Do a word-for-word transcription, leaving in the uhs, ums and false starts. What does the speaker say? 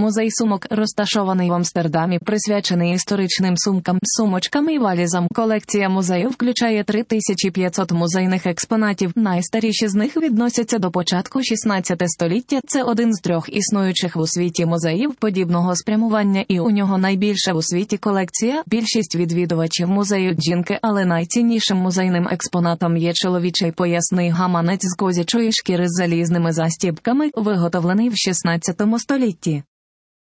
Музей сумок, розташований в Амстердамі, присвячений історичним сумкам, сумочкам і валізам. Колекція музею включає три тисячі п'ятсот музейних експонатів. Найстаріші з них відносяться до початку шістнадцятого століття. Це один з трьох існуючих у світі музеїв подібного спрямування, і у нього найбільша у світі колекція. Більшість відвідувачів музею – жінки, але найціннішим музейним експонатом є чоловічий поясний гаманець з козячої шкіри з залізними застібками, виготовлений в шістнадцятому столітті.